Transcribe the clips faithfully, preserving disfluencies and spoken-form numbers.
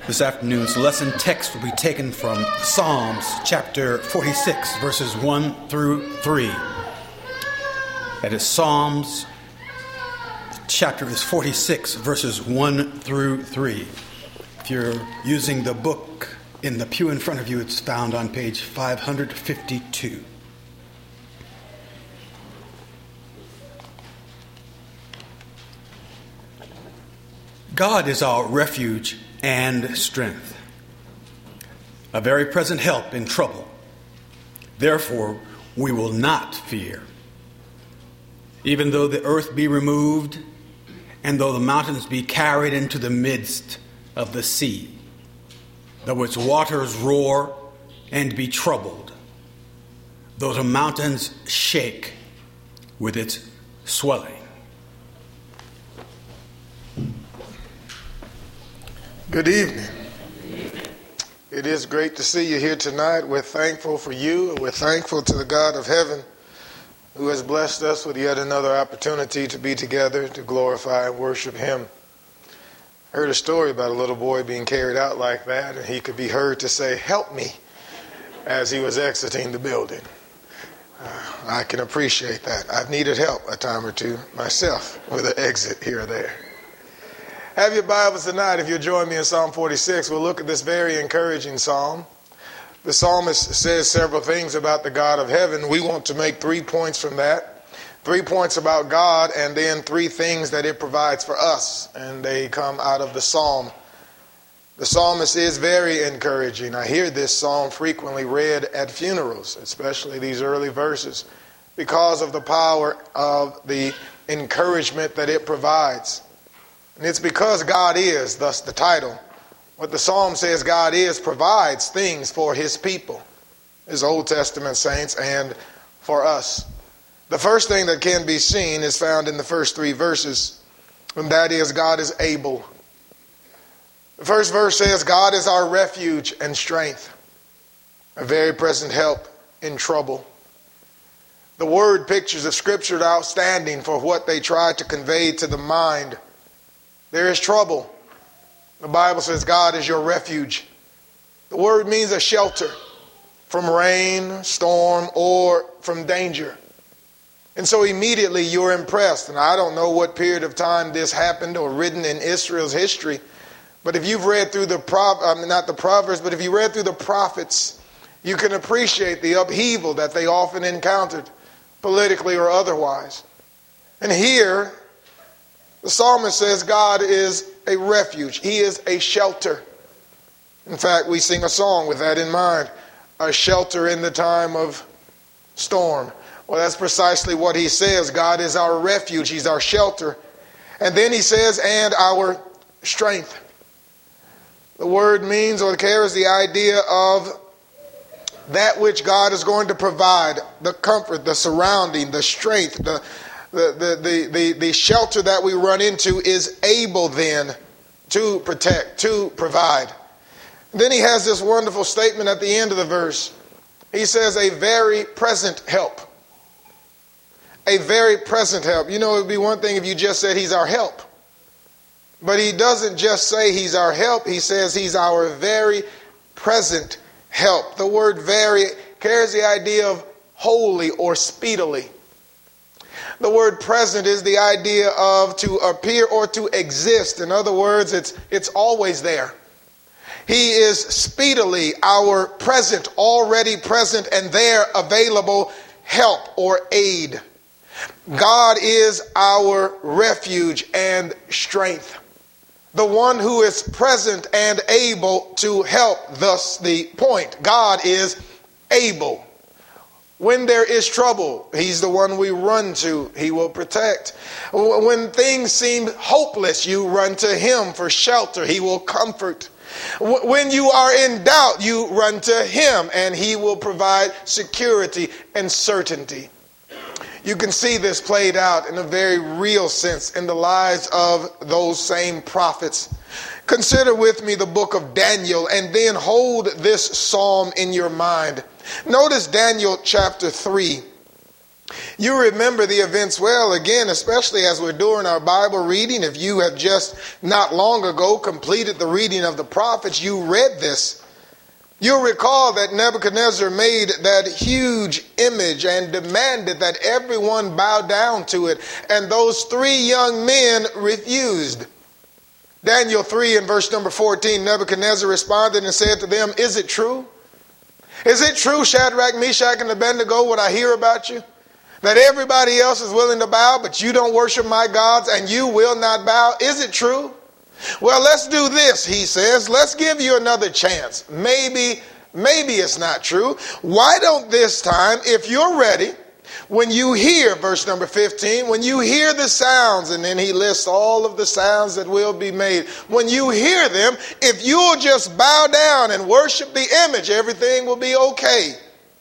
This afternoon's lesson text will be taken from Psalms chapter forty-six, verses one through three. That is Psalms chapter is forty-six, verses one through three. If you're using the book in the pew in front of you, it's found on page five hundred fifty-two. God is our refuge and strength, a very present help in trouble. Therefore, we will not fear. Even though the earth be removed, and though the mountains be carried into the midst of the sea, though its waters roar and be troubled, though the mountains shake with its swelling. Good evening. It is great to see you here tonight. We're thankful for you, and we're thankful to the God of heaven who has blessed us with yet another opportunity to be together to glorify and worship him. I heard a story about a little boy being carried out like that, and he could be heard to say, "Help me," as he was exiting the building. Uh, I can appreciate that. I've needed help a time or two myself with an exit here or there. Have your Bibles tonight. If you'll join me in Psalm forty-six, we'll look at this very encouraging psalm. The psalmist says several things about the God of heaven. We want to make three points from that. Three points about God, and then three things that it provides for us. And they come out of the psalm. The psalmist is very encouraging. I hear this psalm frequently read at funerals, especially these early verses, because of the power of the encouragement that it provides. And it's because God is, thus the title. What the psalm says God is provides things for his people, his Old Testament saints, and for us. The first thing that can be seen is found in the first three verses, and that is God is able. The first verse says God is our refuge and strength, a very present help in trouble. The word pictures of Scripture outstanding for what they try to convey to the mind. There is trouble. The Bible says God is your refuge. The word means a shelter from rain, storm, or from danger. And so immediately you're impressed. And I don't know what period of time this happened or written in Israel's history. But if you've read through the, Prov- I mean, not the Proverbs, but if you read through the prophets, you can appreciate the upheaval that they often encountered, politically or otherwise. And here, the psalmist says God is a refuge. He is a shelter. In fact, we sing a song with that in mind. A shelter in the time of storm. Well, that's precisely what he says. God is our refuge. He's our shelter. And then he says, and our strength. The word means or carries the idea of that which God is going to provide. The comfort, the surrounding, the strength, the The, the, the, the, the shelter that we run into is able then to protect, to provide. Then he has this wonderful statement at the end of the verse. He says, a very present help. A very present help. You know, it would be one thing if you just said he's our help. But he doesn't just say he's our help. He says he's our very present help. The word very carries the idea of wholly or speedily. The word present is the idea of to appear or to exist. In other words, it's it's always there. He is speedily our present, already present and there available help or aid. God is our refuge and strength. The one who is present and able to help. Thus the point. God is able. When there is trouble, he's the one we run to. He will protect. When things seem hopeless, you run to him for shelter. He will comfort. When you are in doubt, you run to him and he will provide security and certainty. You can see this played out in a very real sense in the lives of those same prophets. Consider with me the book of Daniel and then hold this psalm in your mind. Notice Daniel chapter three. You remember the events well, again, especially as we're doing our Bible reading. If you have just not long ago completed the reading of the prophets, you read this. You'll recall that Nebuchadnezzar made that huge image and demanded that everyone bow down to it. And those three young men refused. Daniel three and verse number fourteen, Nebuchadnezzar responded and said to them, "Is it true? Is it true, Shadrach, Meshach, and Abednego, what I hear about you? That everybody else is willing to bow, but you don't worship my gods and you will not bow? Is it true? Well, let's do this," he says. "Let's give you another chance. Maybe, maybe it's not true. Why don't this time, if you're ready, when you hear," verse number fifteen, "when you hear the sounds," and then he lists all of the sounds that will be made. "When you hear them, if you'll just bow down and worship the image, everything will be okay.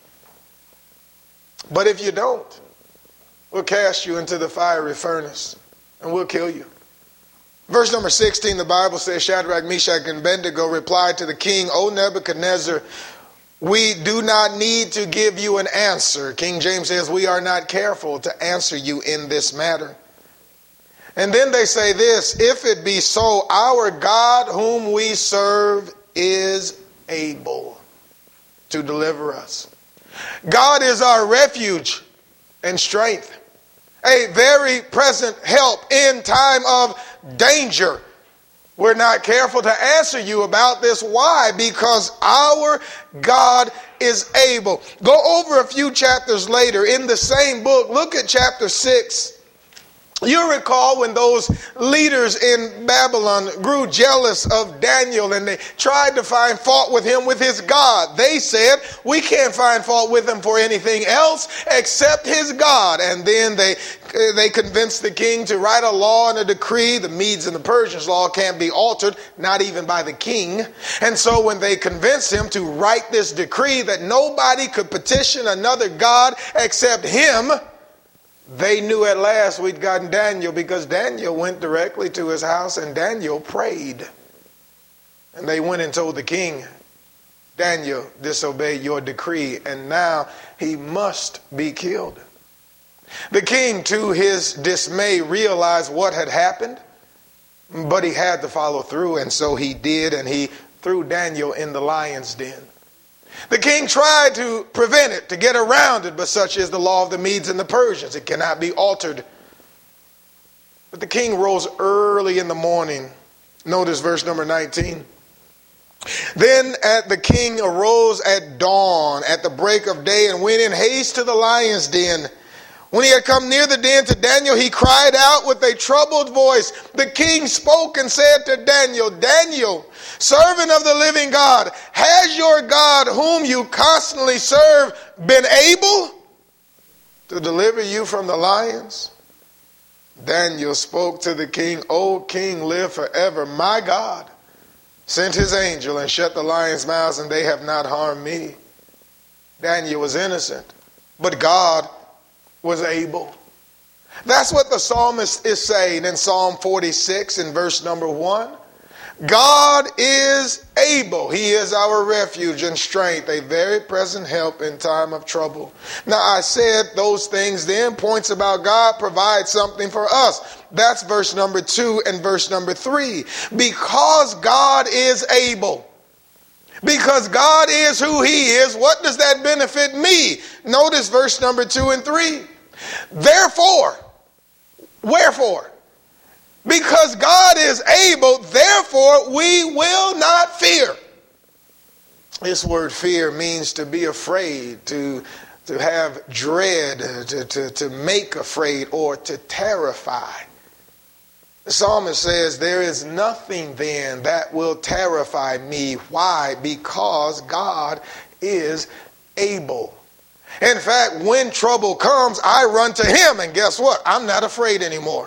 But if you don't, we'll cast you into the fiery furnace and we'll kill you." Verse number sixteen, the Bible says, Shadrach, Meshach, and Abednego replied to the king, "O Nebuchadnezzar, we do not need to give you an answer." King James says, "We are not careful to answer you in this matter." And then they say this, "If it be so, our God whom we serve is able to deliver us." God is our refuge and strength, a very present help in time of danger. We're not careful to answer you about this. Why? Because our God is able. Go over a few chapters later in the same book. Look at chapter six. You recall when those leaders in Babylon grew jealous of Daniel and they tried to find fault with him with his God. They said, "We can't find fault with him for anything else except his God." And then they they convinced the king to write a law and a decree. The Medes and the Persians' law can't be altered, not even by the king. And so when they convinced him to write this decree that nobody could petition another God except him, they knew at last we'd gotten Daniel, because Daniel went directly to his house and Daniel prayed. And they went and told the king, "Daniel disobeyed your decree and now he must be killed." The king, to his dismay, realized what had happened, but he had to follow through, and so he did, and he threw Daniel in the lion's den. The king tried to prevent it, to get around it, but such is the law of the Medes and the Persians. It cannot be altered. But the king rose early in the morning. Notice verse number nineteen. "Then at the king arose at dawn, at the break of day, and went in haste to the lion's den. When he had come near the den to Daniel, he cried out with a troubled voice. The king spoke and said to Daniel, 'Daniel, servant of the living God, has your God, whom you constantly serve, been able to deliver you from the lions?' Daniel spoke to the king, 'O king, live forever. My God sent his angel and shut the lions' mouths, and they have not harmed me.' Daniel was innocent, but God was able." That's what the psalmist is saying in Psalm forty-six in verse number one. God is able. He is our refuge and strength, a very present help in time of trouble. Now I said those things then, points about God provide something for us. That's verse number two and verse number three. Because God is able. Because God is who he is, what does that benefit me? Notice verse number two and three. Therefore, wherefore? Because God is able, therefore we will not fear. This word fear means to be afraid, to, to have dread, to, to, to make afraid, or to terrify. The psalmist says, there is nothing then that will terrify me. Why? Because God is able. In fact, when trouble comes, I run to him, and guess what? I'm not afraid anymore.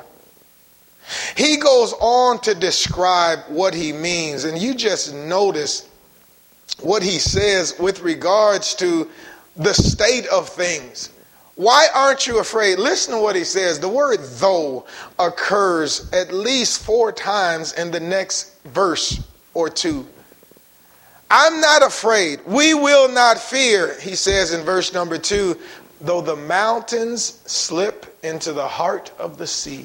He goes on to describe what he means, and you just notice what he says with regards to the state of things. Why aren't you afraid? Listen to what he says. The word though occurs at least four times in the next verse or two. I'm not afraid. We will not fear, he says in verse number two, though the mountains slip into the heart of the sea,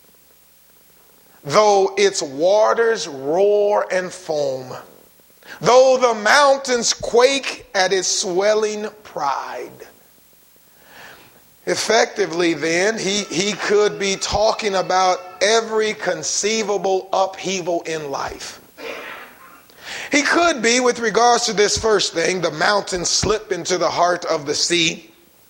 though its waters roar and foam, though the mountains quake at its swelling pride. Effectively, then, he, he could be talking about every conceivable upheaval in life. He could be, with regards to this first thing, the mountains slip into the heart of the sea.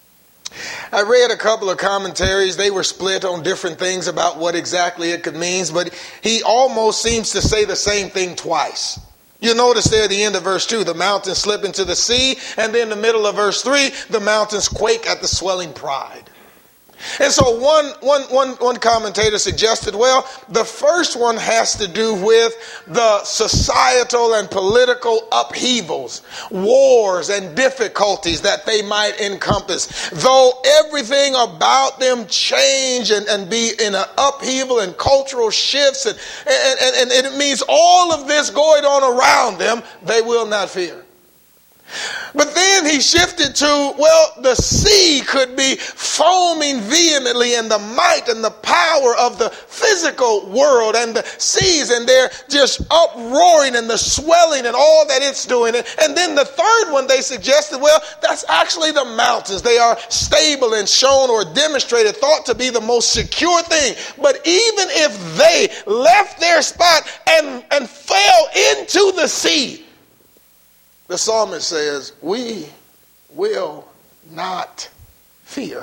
I read a couple of commentaries. They were split on different things about what exactly it could mean, but he almost seems to say the same thing twice. You'll notice there at the end of verse two, the mountains slip into the sea, and then in the middle of verse three, the mountains quake at the swelling pride. And so one, one, one, one commentator suggested, well, the first one has to do with the societal and political upheavals, wars and difficulties that they might encompass. Though everything about them change and, and be in an upheaval and cultural shifts, and, and, and, and it means all of this going on around them, they will not fear. But then he shifted to, well, the sea could be foaming vehemently in the might and the power of the physical world and the seas, and they're just uproaring and the swelling and all that it's doing. And then the third one they suggested, well, that's actually the mountains. They are stable and shown or demonstrated, thought to be the most secure thing. But even if they left their spot and, and fell into the sea, the psalmist says, we will not fear.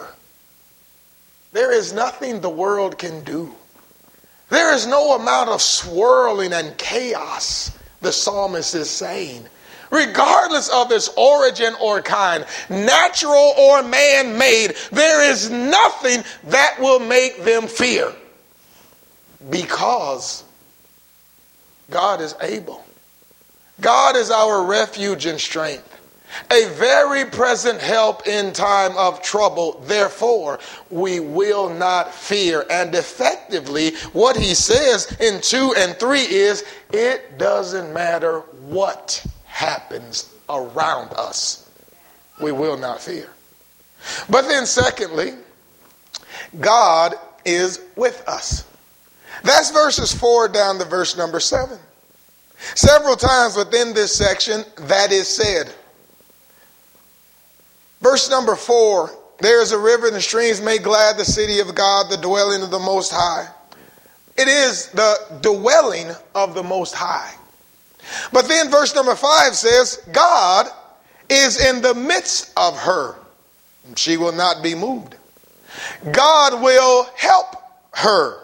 There is nothing the world can do. There is no amount of swirling and chaos, the psalmist is saying, regardless of its origin or kind, natural or man-made, there is nothing that will make them fear, because God is able. God is our refuge and strength, a very present help in time of trouble. Therefore, we will not fear. And effectively, what he says in two and three is, it doesn't matter what happens around us, we will not fear. But then secondly, God is with us. That's verses four down to verse number seven. Several times within this section, that is said. Verse number four, there is a river and the streams make glad the city of God, the dwelling of the Most High. It is the dwelling of the Most High. But then verse number five says, God is in the midst of her. She will not be moved. God will help her.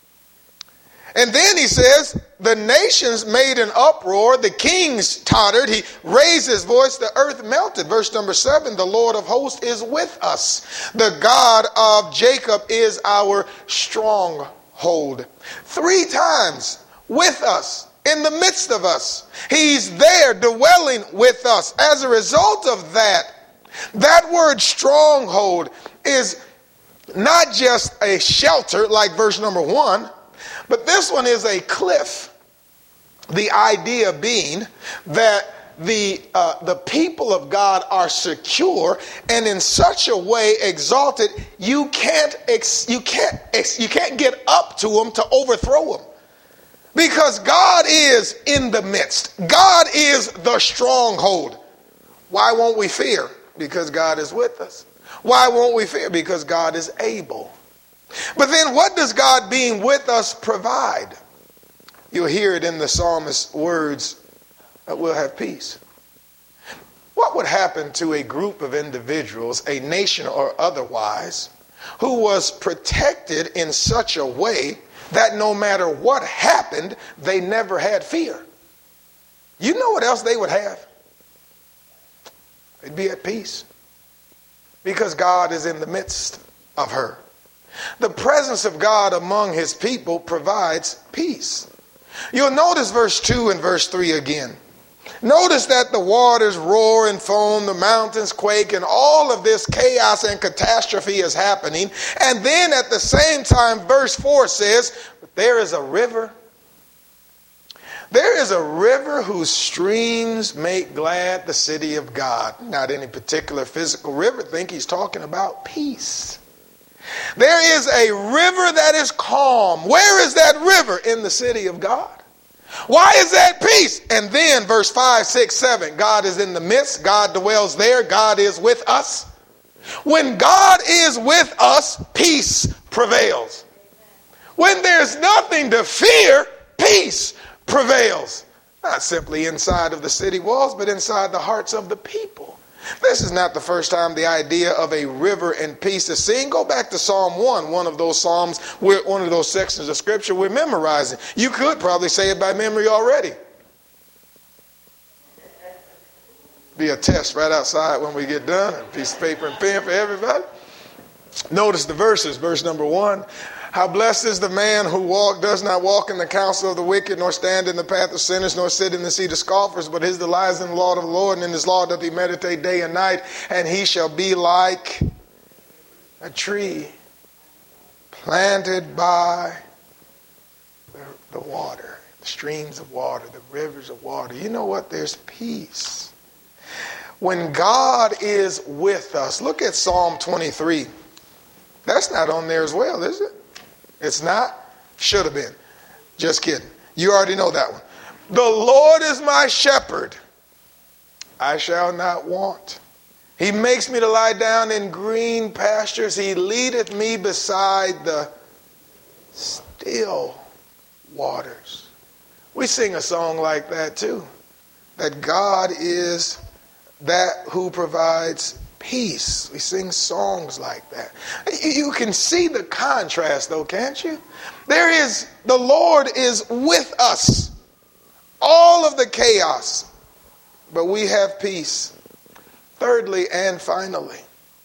And then he says, the nations made an uproar, the kings tottered, he raised his voice, the earth melted. Verse number seven, the Lord of hosts is with us. The God of Jacob is our stronghold. Three times, with us, in the midst of us. He's there dwelling with us. As a result of that, that word stronghold is not just a shelter like verse number one, but this one is a cliff. The idea being that the uh, the people of God are secure and in such a way exalted, you can't ex- you can't ex- you can't get up to them to overthrow them, because God is in the midst. God is the stronghold. Why won't we fear? Because God is with us. Why won't we fear? Because God is able. But then what does God being with us provide? You'll hear it in the psalmist's words, that we'll have peace. What would happen to a group of individuals, a nation or otherwise, who was protected in such a way that no matter what happened, they never had fear? You know what else they would have? They'd be at peace, because God is in the midst of her. The presence of God among his people provides peace. You'll notice verse two and verse three again. Notice that the waters roar and foam, the mountains quake, and all of this chaos and catastrophe is happening. And then at the same time, verse four says, there is a river. There is a river whose streams make glad the city of God. Not any particular physical river. Think he's talking about peace. There is a river that is calm. Where is that river? In the city of God. Why is that peace? And then verse five, six, seven. God is in the midst. God dwells there. God is with us. When God is with us, peace prevails. When there's nothing to fear, peace prevails. Not simply inside of the city walls, but inside the hearts of the people. This is not the first time the idea of a river and peace is seen. Go back to Psalm one, one of those Psalms, where one of those sections of Scripture we're memorizing. You could probably say it by memory already. Be a test right outside when we get done. A piece of paper and pen for everybody. Notice the verses. Verse number one. How blessed is the man who walk, does not walk in the counsel of the wicked, nor stand in the path of sinners, nor sit in the seat of scoffers, but his delight is in the law of the Lord, and in his law doth he meditate day and night, and he shall be like a tree planted by the, the water, the streams of water, the rivers of water. You know what? There's peace. When God is with us, look at Psalm twenty-three. That's not on there as well, is it? It's not? Should have been. Just kidding. You already know that one. The Lord is my shepherd. I shall not want. He makes me to lie down in green pastures. He leadeth me beside the still waters. We sing a song like that too. That God is that who provides peace. We sing songs like that. You can see the contrast though, can't you? There is, the Lord is with us. All of the chaos. But we have peace. Thirdly and finally,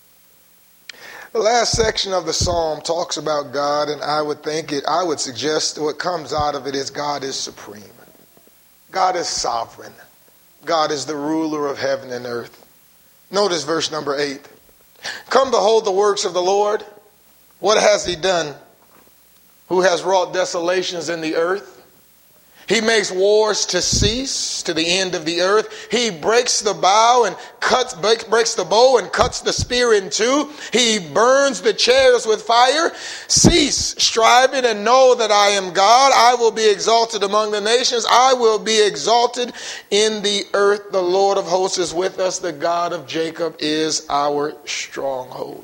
the last section of the psalm talks about God, and I would think it, I would suggest what comes out of it is God is supreme. God is sovereign. God is the ruler of heaven and earth. Notice verse number eight. Come behold the works of the Lord. What has he done? Who has wrought desolations in the earth? He makes wars to cease to the end of the earth. He breaks the bow and cuts, breaks the bow and cuts the spear in two. He burns the chariots with fire. Cease striving and know that I am God. I will be exalted among the nations. I will be exalted in the earth. The Lord of hosts is with us. The God of Jacob is our stronghold.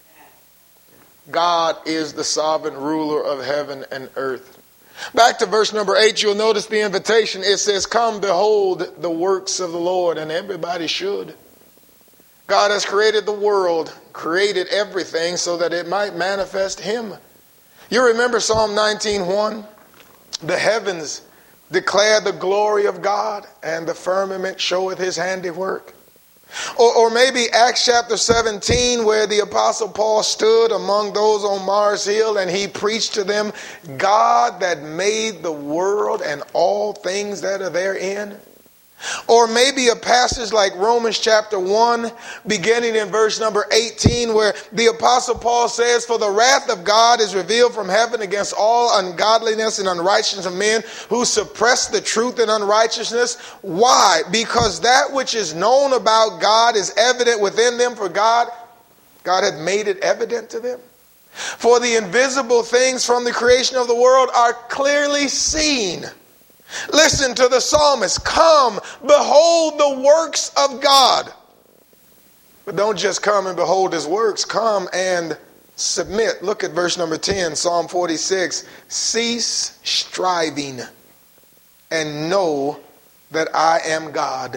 God is the sovereign ruler of heaven and earth. Back to verse number eight, you'll notice the invitation. It says, come behold the works of the Lord, and everybody should. God has created the world, created everything so that it might manifest him. You remember Psalm nineteen one? The heavens declare the glory of God, and the firmament showeth his handiwork. Or, or maybe Acts chapter seventeen, where the Apostle Paul stood among those on Mars Hill and he preached to them, God that made the world and all things that are therein. Or maybe a passage like Romans chapter one, beginning in verse number eighteen, where the Apostle Paul says, for the wrath of God is revealed from heaven against all ungodliness and unrighteousness of men who suppress the truth in unrighteousness. Why? Because that which is known about God is evident within them, for God, God hath made it evident to them. For the invisible things from the creation of the world are clearly seen. Listen to the psalmist. Come, behold the works of God. But don't just come and behold his works. Come and submit. Look at verse number ten, Psalm forty-six. Cease striving and know that I am God.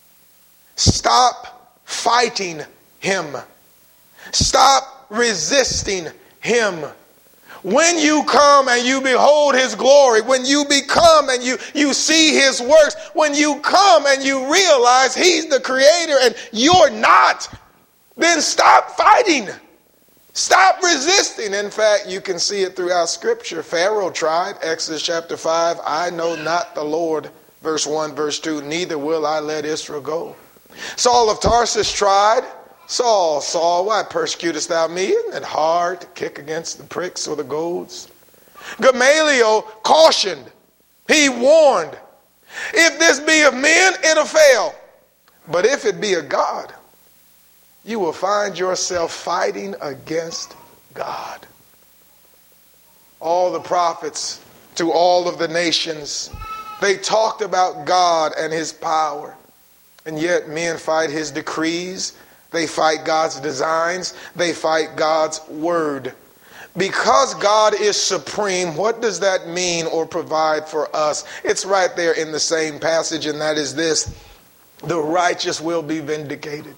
Stop fighting him. Stop resisting him. When you come and you behold his glory, when you become and you, you see his works, when you come and you realize he's the creator and you're not, then stop fighting. Stop resisting. In fact, you can see it throughout Scripture. Pharaoh tried, Exodus chapter five, I know not the Lord, verse one, verse two, neither will I let Israel go. Saul of Tarsus tried. Saul, Saul, why persecutest thou me? Isn't it hard to kick against the pricks or the goads? Gamaliel cautioned. He warned. If this be of men, it'll fail. But if it be of God, you will find yourself fighting against God. All the prophets to all of the nations, they talked about God and his power. And yet men fight his decrees. They fight God's designs. They fight God's word. Because God is supreme, what does that mean or provide for us? It's right there in the same passage, and that is this: the righteous will be vindicated.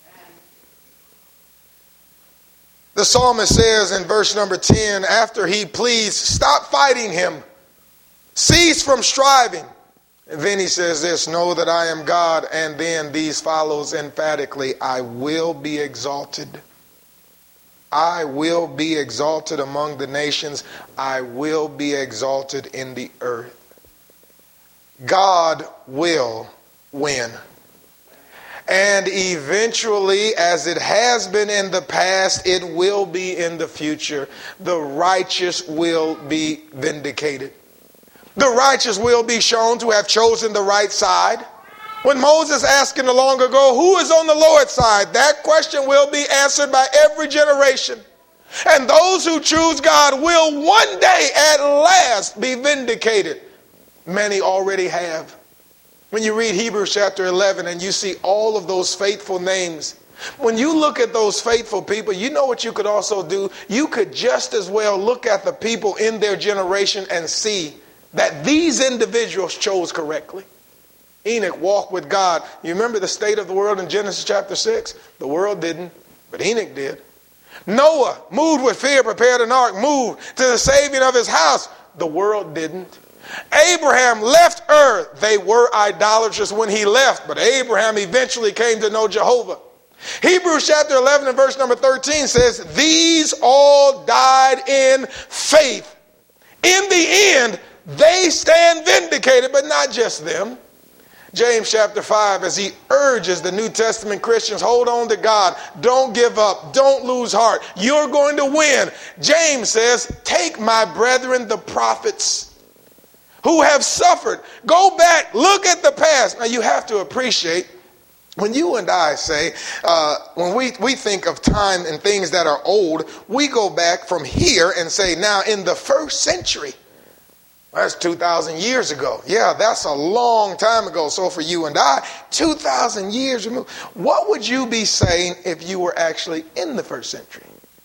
The psalmist says in verse number ten, after he pleads, stop fighting him, cease from striving. And then he says this: know that I am God. And then these follows emphatically: I will be exalted. I will be exalted among the nations. I will be exalted in the earth. God will win. And eventually, as it has been in the past, it will be in the future. The righteous will be vindicated. The righteous will be shown to have chosen the right side. When Moses asked him long ago, who is on the Lord's side? That question will be answered by every generation. And those who choose God will one day at last be vindicated. Many already have. When you read Hebrews chapter eleven and you see all of those faithful names, when you look at those faithful people, you know what you could also do? You could just as well look at the people in their generation and see that these individuals chose correctly. Enoch walked with God. You remember the state of the world in Genesis chapter six? The world didn't, but Enoch did. Noah, moved with fear, prepared an ark, moved to the saving of his house. The world didn't. Abraham left Ur. They were idolatrous when he left, but Abraham eventually came to know Jehovah. Hebrews chapter eleven and verse number thirteen says, these all died in faith. In the end, they stand vindicated, but not just them. James chapter five, as he urges the New Testament Christians, hold on to God. Don't give up. Don't lose heart. You're going to win. James says, take my brethren, the prophets, who have suffered. Go back. Look at the past. Now you have to appreciate, when you and I say, uh, when we, we think of time and things that are old, we go back from here and say, now in the first century. That's two thousand years ago. Yeah, that's a long time ago. So for you and I, two thousand years removed. What would you be saying if you were actually in the first century?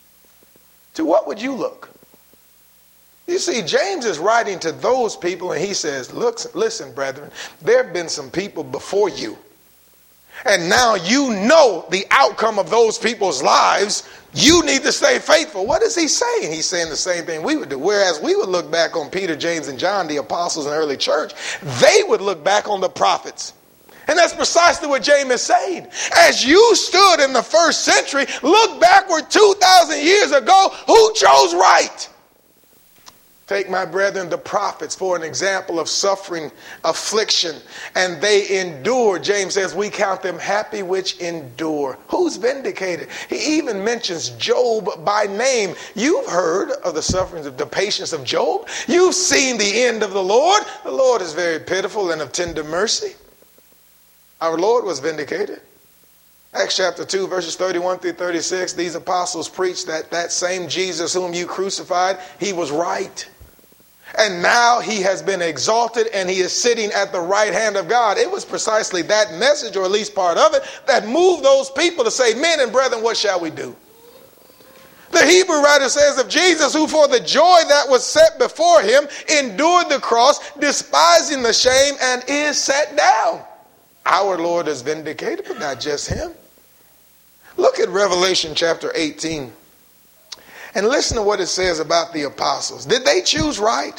To what would you look? You see, James is writing to those people and he says, look, listen, brethren, there have been some people before you. And now you know the outcome of those people's lives. You need to stay faithful. What is he saying? He's saying the same thing we would do. Whereas we would look back on Peter, James, and John, the apostles in the early church, they would look back on the prophets. And that's precisely what James is saying. As you stood in the first century, look backward two thousand years ago, who chose right? Take my brethren, the prophets, for an example of suffering, affliction, and they endure. James says, we count them happy which endure. Who's vindicated? He even mentions Job by name. You've heard of the sufferings of the patience of Job. You've seen the end of the Lord. The Lord is very pitiful and of tender mercy. Our Lord was vindicated. Acts chapter two, verses thirty-one through thirty-six, these apostles preached that that same Jesus whom you crucified, he was right. And now he has been exalted and he is sitting at the right hand of God. It was precisely that message, or at least part of it, that moved those people to say, men and brethren, what shall we do? The Hebrew writer says of Jesus, who for the joy that was set before him endured the cross, despising the shame, and is set down. Our Lord is vindicated, but not just him. Look at Revelation chapter eighteen. And listen to what it says about the apostles. Did they choose right?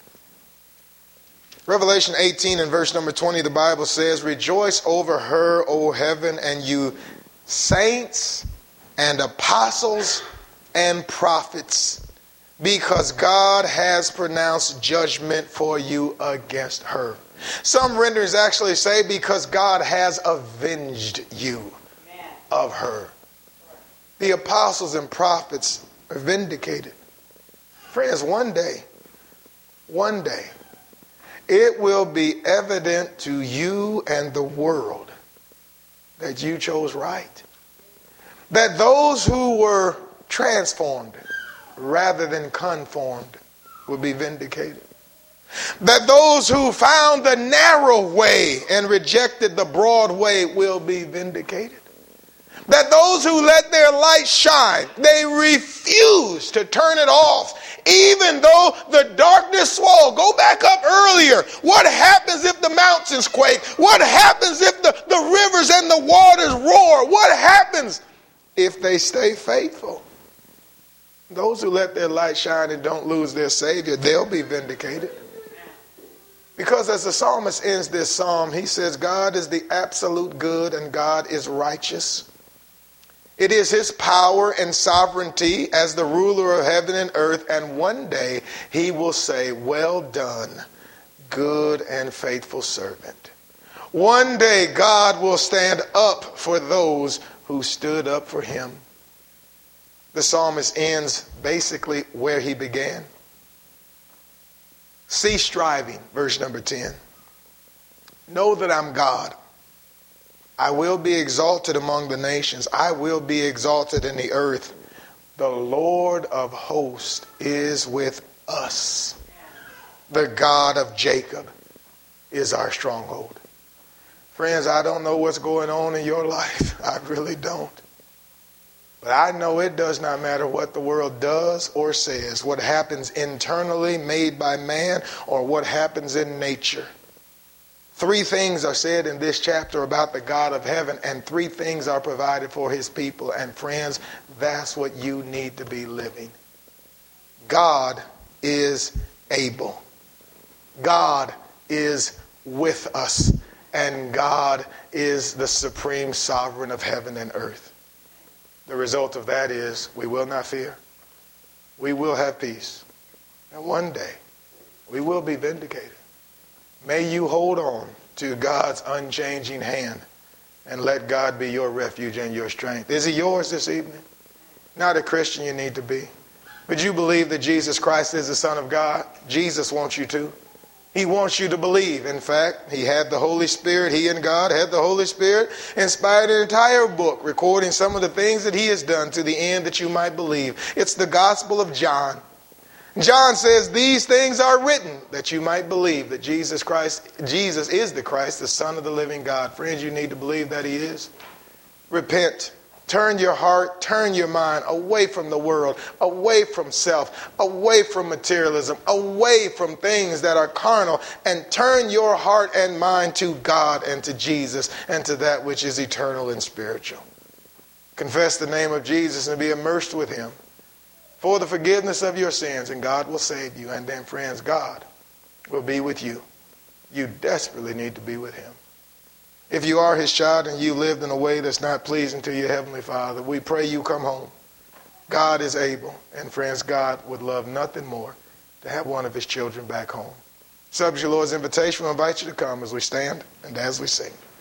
Revelation eighteen and verse number twenty, the Bible says, rejoice over her, O heaven, and you saints and apostles and prophets, because God has pronounced judgment for you against her. Some renderings actually say, because God has avenged you of her. The apostles and prophets are vindicated. Friends, one day, one day, it will be evident to you and the world that you chose right. That those who were transformed rather than conformed will be vindicated. That those who found the narrow way and rejected the broad way will be vindicated. That those who let their light shine, they refuse to turn it off, even though the darkness swell. Go back up earlier. What happens if the mountains quake? What happens if the, the rivers and the waters roar? What happens if they stay faithful? Those who let their light shine and don't lose their Savior, they'll be vindicated. Because as the psalmist ends this psalm, he says, God is the absolute good and God is righteous. It is his power and sovereignty as the ruler of heaven and earth, and one day he will say, well done, good and faithful servant. One day God will stand up for those who stood up for him. The psalmist ends basically where he began. Cease striving, verse number ten. Know that I'm God. I will be exalted among the nations. I will be exalted in the earth. The Lord of hosts is with us. The God of Jacob is our stronghold. Friends, I don't know what's going on in your life. I really don't. But I know it does not matter what the world does or says, what happens internally made by man or what happens in nature. Three things are said in this chapter about the God of heaven, and three things are provided for his people. And friends, that's what you need to be living. God is able. God is with us. And God is the supreme sovereign of heaven and earth. The result of that is we will not fear. We will have peace. And one day we will be vindicated. May you hold on to God's unchanging hand and let God be your refuge and your strength. Is he yours this evening? Not a Christian you need to be. But you believe that Jesus Christ is the Son of God? Jesus wants you to. He wants you to believe. In fact, he had the Holy Spirit. He and God had the Holy Spirit inspired an entire book recording some of the things that he has done to the end that you might believe. It's the Gospel of John. John says these things are written that you might believe that Jesus Christ, Jesus is the Christ, the Son of the living God. Friends, you need to believe that he is. Repent. Turn your heart, turn your mind away from the world, away from self, away from materialism, away from things that are carnal, and turn your heart and mind to God and to Jesus and to that which is eternal and spiritual. Confess the name of Jesus and be immersed with him for the forgiveness of your sins, and God will save you. And then, friends, God will be with you. You desperately need to be with him. If you are his child and you lived in a way that's not pleasing to your heavenly Father, we pray you come home. God is able. And friends, God would love nothing more to have one of his children back home. Subject to your Lord's invitation, we invite you to come as we stand and as we sing.